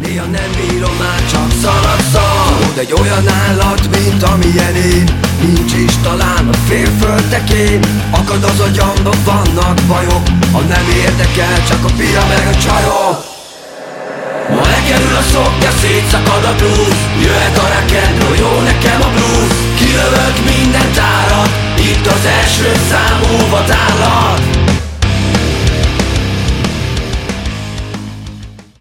Néha nem bírom már, csak szalagszal. Tudod, egy olyan állat, mint amilyen én, nincs is talán a félföldtekén. Akad az agyamba, vannak bajok, ha nem érdekel, csak a pia meg a csajok. Ma elkerül a szoknya, szétszakad a blues. Jöhet a rock'n'roll, jó nekem a blues. Kilövök minden tárat, itt az első számú vadár.